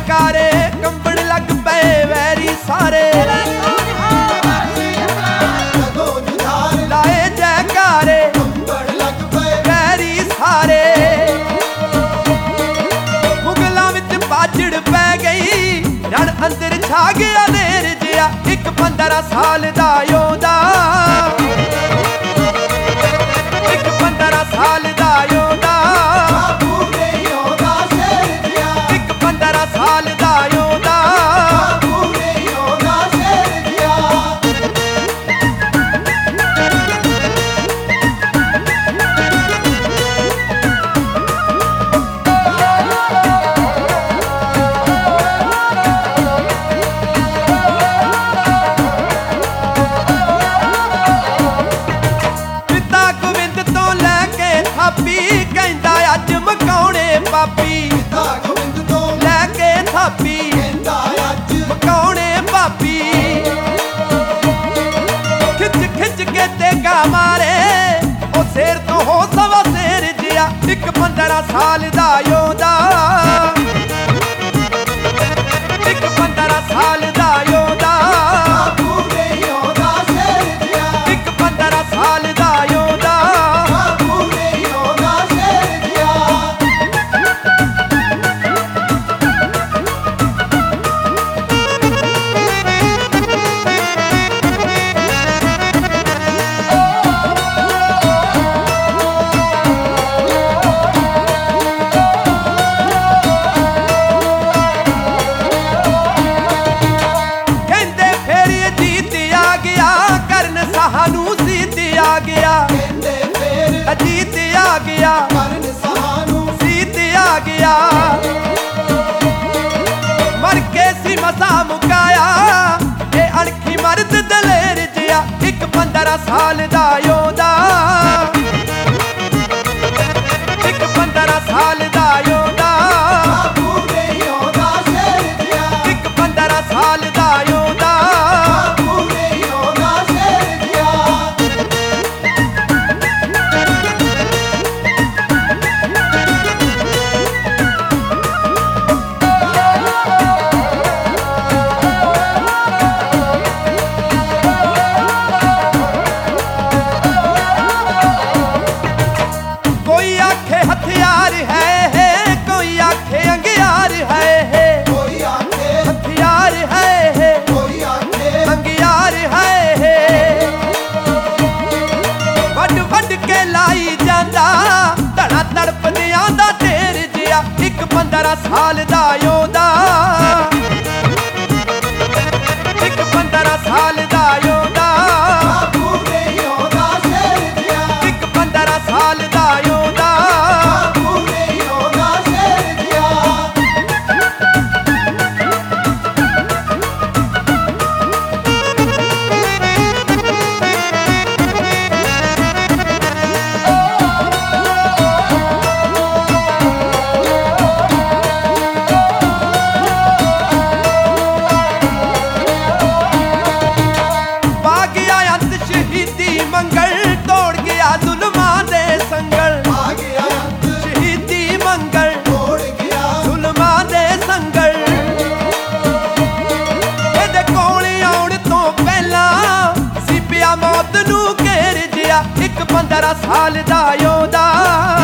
जयकारे कंबण लग पे वैरी सारे लाए जयकारे वैरी सारे मुगलों विच पाजड़ पै गई रण अंदर छा गया नेर जिया एक 15 साल दा योदा एक 15 साल दा योदा एक 15 साल दा योदा थापी कहंदा अज मकाउणे पापी गोबिंद तो लैके थापी कहंदा अज मकाउणे पापी खिच खिच के तेगा मारे ओ शेर तो हो सवा शेर जिया एक 15 साल दा योदा एक 15 साल दा योदा एक 15 साल दा योदा अजीत आ गया सीत आ गया मर के सी मसा मुकाया ये अणखी मर्द दलेर जिया एक 15 साल दा योदा एक 15 साल दा योदा एक 15 साल दा योदा हथियार है कोई आखे अंगियार है कोई आखे हथियार है कोई आखे अंगियार है वड वड के लाई जांदा धड़ा तड़पदियां दा ढेर जिया एक 15 साल दा योदा एक 15 साल दा योदा एक 15 साल दा योदा मंगल तोड़ गया जुल्मां दे संगल शहीदी मंगल तोड़ गया जुल्मां दे संगल एदे कोल आउण तो पहला सी पिया मौत नू घेर जिया एक 15 साल दा योदा